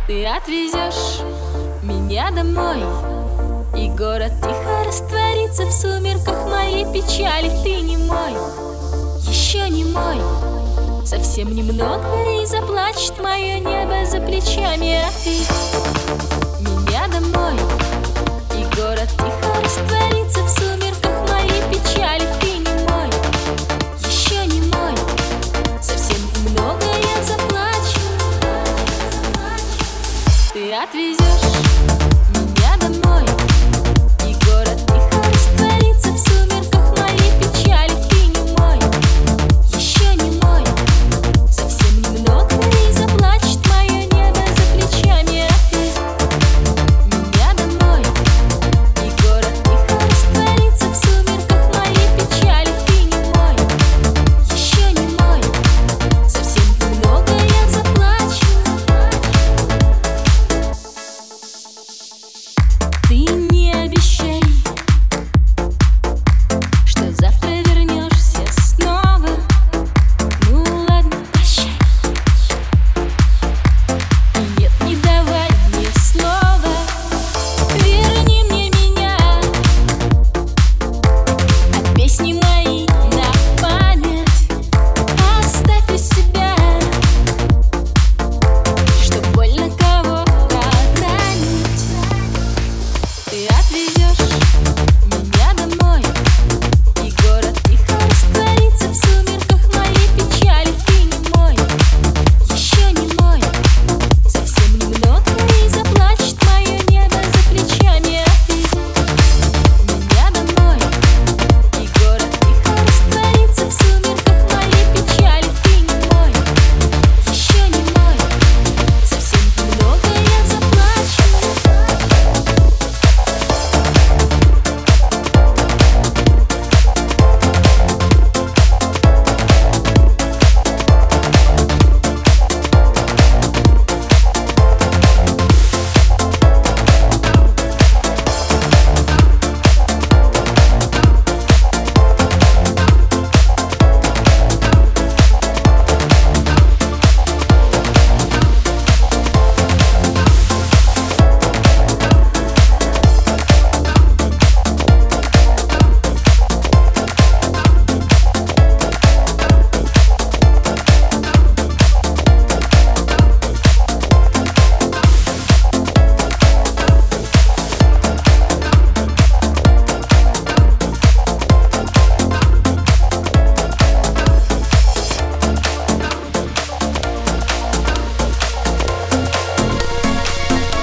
Ты отвезешь меня домой, и город тихо растворится в сумерках моей печали. Ты не мой, еще не мой, совсем немного, и заплачет мое небо за плечами. А ты меня домой, и город тихо растворится в сумерках моей печали. Ты не мой, еще не мой, совсем немного, я заплачу. Ты отвезешь